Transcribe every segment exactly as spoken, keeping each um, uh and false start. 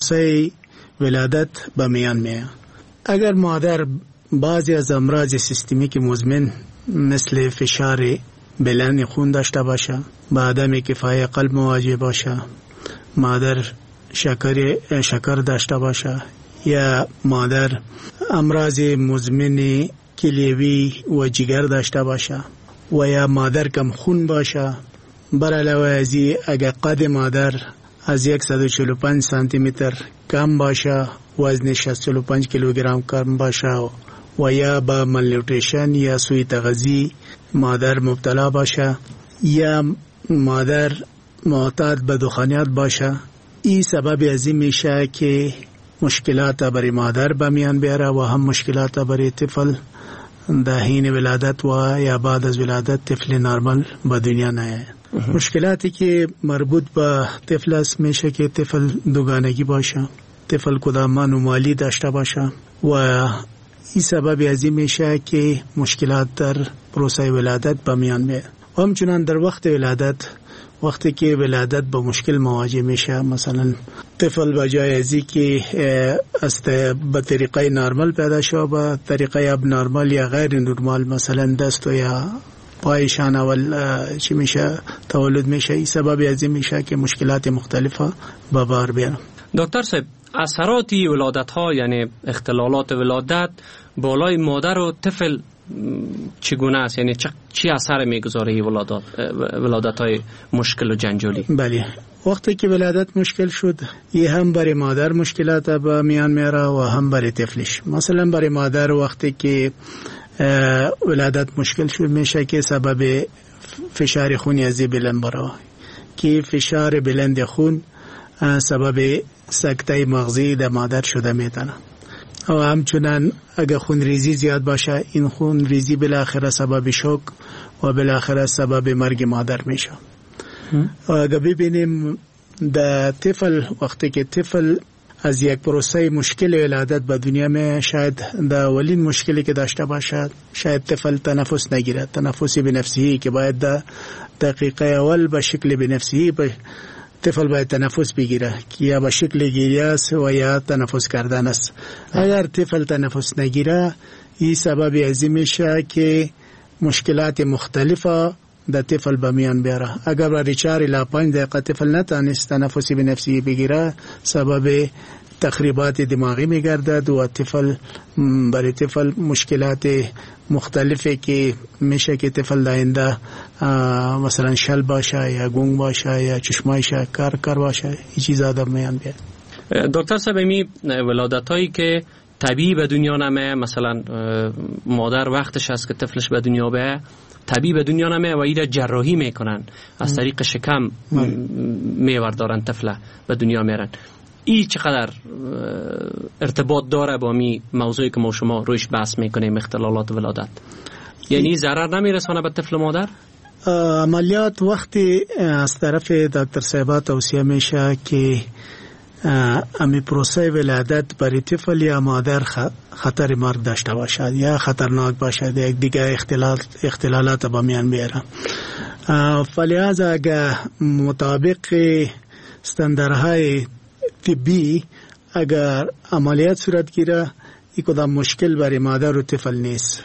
پروسه ولادت به میان میاد. اگر مادر بعضی از امراض سیستمیک مزمن مثل فشار بلند خون داشته باشه، با عدم کفایت قلب مواجه باشه، مادر شکر شکر داشته باشه، یا مادر امراض مزمن کلیوی و جگر داشته باشه، و یا مادر کم خون باشه. بر علاوه از این اگر قد مادر از صد و چهل و پنج سانتی متر کم باشه، وزن شصت و پنج کیلوگرم کم باشه، و یا با مالنیوتریشن یا سوء تغذیه مادر مبتلا باشه، یا مادر معتاد به دخانیات باشه، این سبب از این میشه که مشکلات برای مادر به میان بیاره و هم مشکلات برای طفل در حین ولادت و یا بعد از ولادت طفل نرمال به دنیا نیاید. مشکلاتی که مربوط به طفل است میشه که طفل دوگانگی باشه، طفل کدام انومالی داشته باشه، و این سبب از این میشه که مشکلات در پروسه ولادت به میان بیاد. همچنان در وقت ولادت، وقتی که ولادت با مشکل مواجه میشه، مثلا طفل بجای ازی که از به طریقه نرمال پیدا شد به طریقه اب نرمال یا غیر نرمال، مثلا دست یا پایشان اول چی میشه تولد میشه، این سبب از این میشه که مشکلات مختلفه به بار بیاره. دکتر صاحب، اثرات ولادت ها یعنی اختلالات ولادت بالای مادر و طفل چگونه است؟ یعنی چی اثر میگذاره ولادت ولادت های مشکل و جنجالی؟ بله، وقتی که ولادت مشکل شد، یه هم برای مادر مشکلات به میان میاره و هم برای طفلش. مثلا برای مادر وقتی که ولادت مشکل شد میشه که سبب فشار خونی از بلند بره، که فشار بلند خون سبب سکته مغزی در مادر شده میتونه. و همچنان اگر خون ریزی زیاد باشه، این خون ریزی بالاخره سبب شوک و بالاخره سبب مرگ مادر میشه. و اگر ببینیم در طفل، وقتی که طفل از یک پروسه مشکل ولادت به دنیا می، شاید در اولین مشکلی که داشته باشد، شاید طفل تنفس نگیرد، تنفسی بنفسی که باید در دقیقه اول به شکل بنفسی به طفل باید تنفس بگیره که یا به شکل گیری است و یا تنفس کردن است. اگر طفل تنفس نگیره، این سبب از این میشه که مشکلات مختلفه در طفل به میان بیاره. اگر برای چهار الی پنج دقیقه طفل نتانست تنفسی بنفسی بگیره، سبب تخریبات دماغی میگردد و طفل برای طفل مشکلات مختلفه که میشه که طفل داینده مثلا شل باشه یا گونگ باشه یا چشمایش کار کار باشه، این چیزا در میان بیاد. دکتر صاحب، می ولادت هایی که طبیعی به دنیا نمیه، مثلا مادر وقتش هست که طفلش به دنیا بیاد، طبیعی به دنیا نمیه و ایره جراحی میکنن، از طریق شکم میوردارن طفل به دنیا میارن، این چقدر ارتباط داره با می موضوعی که ما شما رویش بحث میکنیم، اختلالات ولادت؟ یعنی ضرر نمیرسانه به طفل مادر؟ عملیات وقتی از طرف دکتر صاحبات توصیه میشه که امی پروسه ولادت برای طفل یا مادر خطر مرگ داشته باشد یا خطرناک باشد، یک دیگه اختلال اختلالات با میان بیاره. فلذا اگر مطابق استانداردهای طبی اگر عملیات صورت گیره، این کدام مشکل برای مادر و طفل نیست،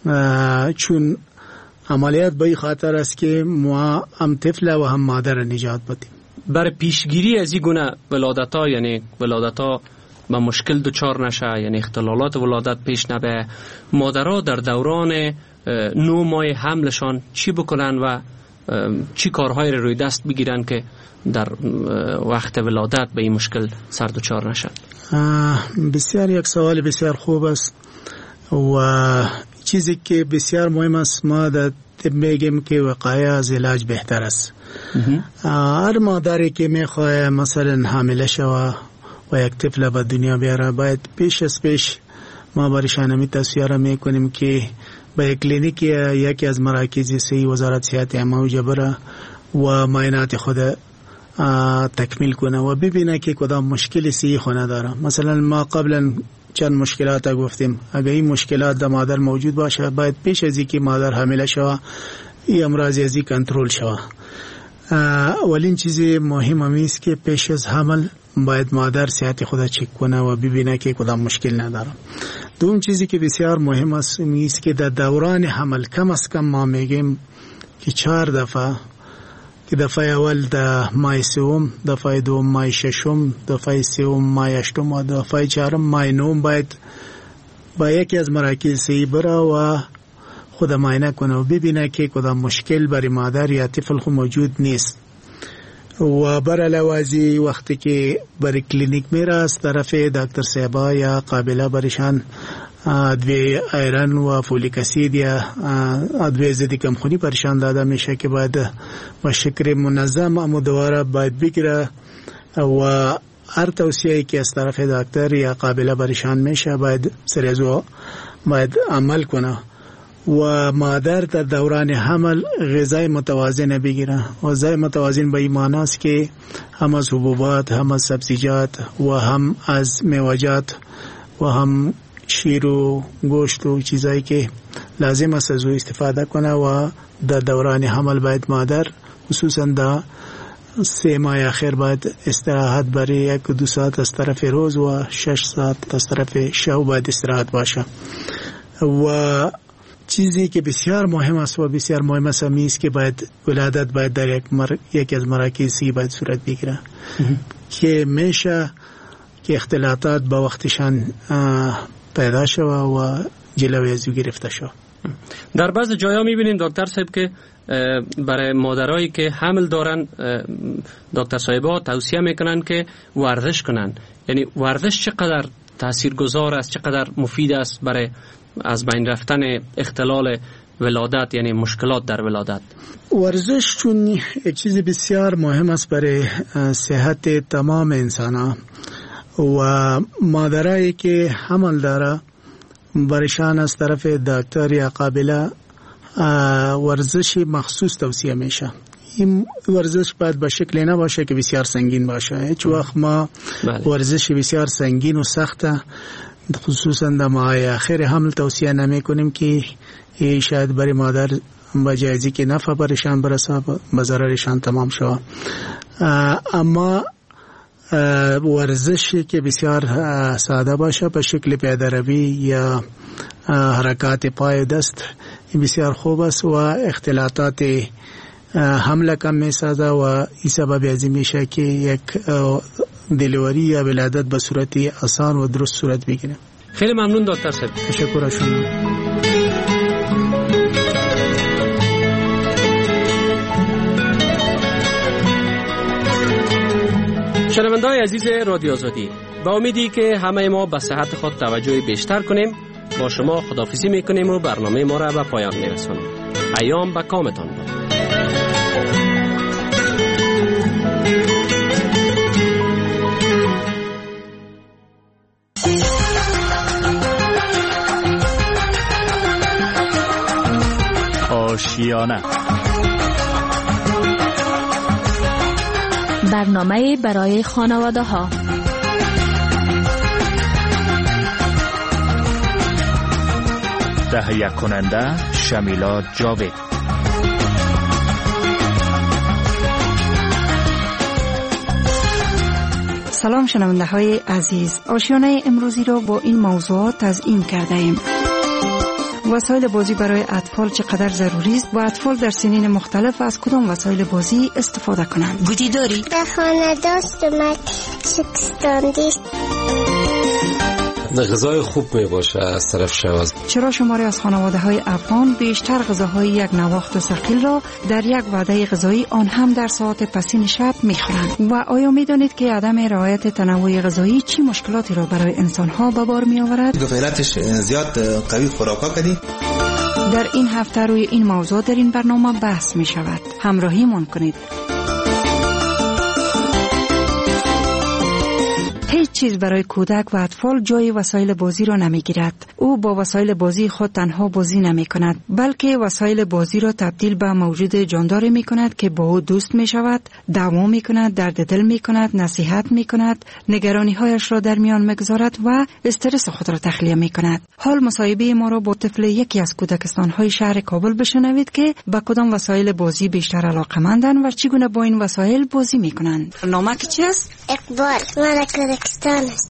چون عملیات به این خاطر است که ما هم طفل و هم مادر نجات بدیم. برای پیشگیری از این گونه ولادت ها، یعنی ولادت ها با مشکل دچار نشه، یعنی اختلالات ولادت پیش نبه، مادرها در دوران نو ماه حملشان چی بکنن و چی کارهای روی دست بگیرن که در وقت ولادت به این مشکل سر دچار نشن؟ بسیار یک سوال بسیار خوب است و چیزی که بسیار مهم است، ما در طب میگیم که وقایه از علاج بهتر است. هر مادری که میخواه مثلا حامله شوه و یک طفل به دنیا بیاره، باید پیش از پیش ما برایشان می توصیه میکنیم که به یک کلینیک یکی از مراکز صحی وزارت صحت عامه بره و معاینات خود تکمیل کنه و ببینه که کدام مشکلی صحی خونه داره. مثلا ما قبلا چند مشکلات گفتیم، اگر این مشکلات در مادر موجود باشه، باید پیش از اینکه مادر حامله شوه این امراض ازی کنترل شوه. اولین چیز مهم است که پیش از حمل باید مادر صحت خود چک کنه و ببینه که کدام مشکل نداره. دوم چیزی که بسیار مهم است است که در دوران حمل کم از کم ما میگیم که چهار دفعه، که دفعه اول در ماه سوم، دفعه دوم ماه ششم، دفعه سوم ماه هشتم و دفعه چهارم ماه نهم باید با یکی از مراکز صحی بره و خود معاینه کنه و ببینه که کدام مشکل برای مادر یا طفل خود موجود نیست. و بر علاوه وقتی که برای کلینیک میره از طرف دکتر صاحبا یا قابله برشان ادویه ایران و فولیک اسید یا ادویه ضد کمخونی پرشان داده میشه که باید با شکل منظم اما دوباره باید بگیره و هر توصیه‌ای که از طرف دکتر یا قابله برشان میشه باید سریزو باید عمل کنه. و مادر در دوران حمل غذای متوازن بگیره. غذای متوازن به این معنی است که هم از حبوبات، هم از سبزیجات و هم از میوه‌جات و هم شیر و گوشت و چیزایی که لازم است از او استفاده کنه. و در دوران حمل باید مادر خصوصا در سه ماه آخر باید استراحت برای یک دو ساعت از طرف روز و شش ساعت از طرف شب باید استراحت باشه. و چیزی که بسیار مهم است و بسیار مهم است است که باید ولادت باید در یک مر... یکی از مراکزی باید صورت بگیره که میشه که اختلاطات با وقتشان پیدا شود و جلوی از او گرفته شود. در بعض جایا میبینیم دکتر صاحب که برای مادرایی که حمل دارن دکتر صاحبا توصیه میکنن که ورزش کنن. یعنی ورزش چقدر تاثیرگذار است، چقدر مفید است برای از بین رفتن اختلال ولادت، یعنی مشکلات در ولادت؟ ورزش چون یک چیز بسیار مهم است برای صحت تمام انسان و مادرایی که حمل داره برشان از طرف دکتر یا قابله ورزش مخصوص توصیه میشه. این ورزش باید به شکلی نباشه که بسیار سنگین باشه. هیچ وقت ما بله. ورزش بسیار سنگین و سخته خصوصا در ماه آخر حمل توصیه نمی کنیم که شاید برای مادر با جایزی که نفع برشان برسه به ضررشان تمام شود. اما ورزشی که بسیار ساده باشه به شکل پیاده‌روی یا حرکات پای دست بسیار خوب است و اختلاطات حمله کم می سازه و این سبب ازی میشه که یک دلیوری یا ولادت به صورت آسان و درست صورت بگیره. خیلی ممنون دکتر صاحب. تشکر از شما. شنونده‌های عزیز رادیو آزادی، با امیدی که همه ما به صحت خود توجه بیشتر کنیم با شما خداحافظی میکنیم و برنامه ما را به پایان میرسونیم. ایام به کامتان باد. آشیانه، برنامه برای خانواده ها. تهیه کننده شمیلا جاوید. سلام شنونده های عزیز، آشیانه امروزی را با این موضوعات تزیین کرده ایم. وسایل بازی برای اطفال چقدر ضروری است و اطفال در سنین مختلف از کدام وسایل بازی استفاده کنند؟ گویی داری؟ به خانه داشت اومد شکستاندیست. غذای خوب می باشه از طرف شواز. چرا شماری از خانواده های افغان بیشتر غذاهای یک نواخت و ثقیل را در یک وعده غذایی آن هم در ساعت پسین شب می خورند؟ و آیا می دانید که عدم رعایت تنوع غذایی چی مشکلاتی را برای انسان ها به بار می آورد؟ گفیلتش زیاد قوی خوراکا کردی؟ در این هفته روی این موضوع در این برنامه بحث می شود. همراهی من کنید. هیچ چیز برای کودک و اطفال جای وسایل بازی را نمیگیرد. او با وسایل بازی خود تنها بازی نمی کند، بلکه وسایل بازی را تبدیل به موجود جانداری می کند که با او دوست می شود، دعوا می کند، درد دل می کند، نصیحت می کند، نگرانی هایش را در میان میگذارد و استرس خود را تخلیه می کند. حال مصاحبه ما را با طفل یکی از کودکستان های شهر کابل بشنوید که با کدام وسایل بازی بیشتر علاقه‌مندند و چگونه با این وسایل بازی می کنند. نامه چی است؟ اقبال. مال کودکستان است.